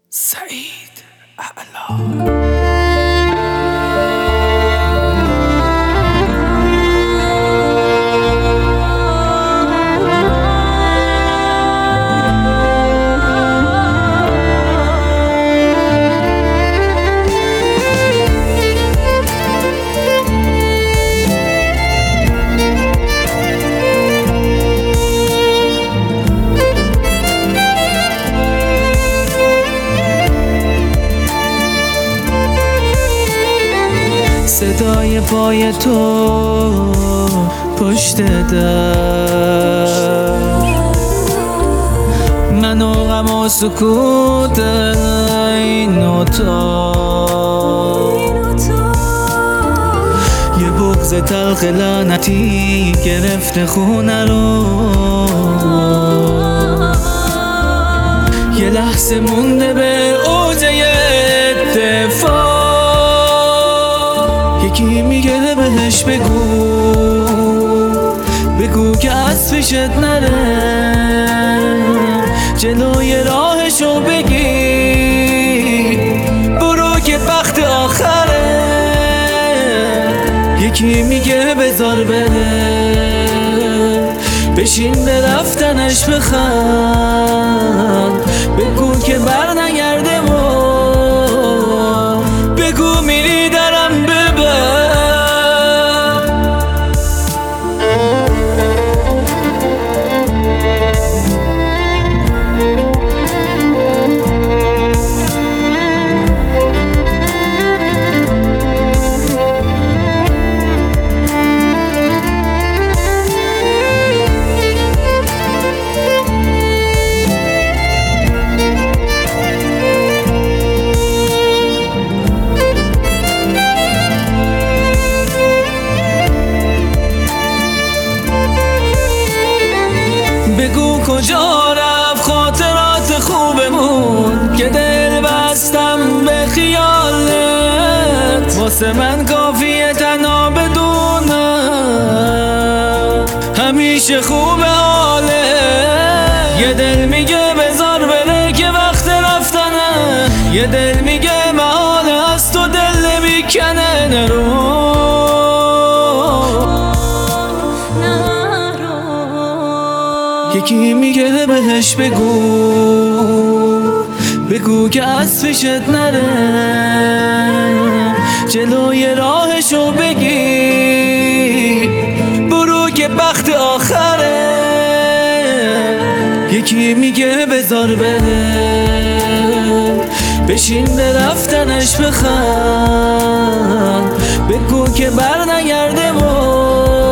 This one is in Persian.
سعید اعلی. صدای پای تو پشت در، من و غم و سکوت این اتاق، یه بغض تلخ لعنتی گرفته خونه رو، یه لحظه مونده به اوج اتفاق. یکی میگه بهش بگو که از پیشت نره، جلوی راهشو بگی برو که وقت آخره. یکی میگه بذار بره، بشین به رفتنش بخند، بگو که بر نگرده و بگو میری درم ببر. بگو کجا رفت خاطرات خوبمون که دل بستم به خیالت، واسه من کافیه تنها بدونم همیشه خوبه حالت. یه دل میگه بذار بره که وقت رفتنه، یه دل میگه محاله از تو دل نمیکنه. نرو یکی میگه بهش بگو که از پیشت نره، جلوی راهشو بگی برو که وقت آخره. یکی میگه بذار بره، بشین به رفتنش بخند، بگو که بر نگرده و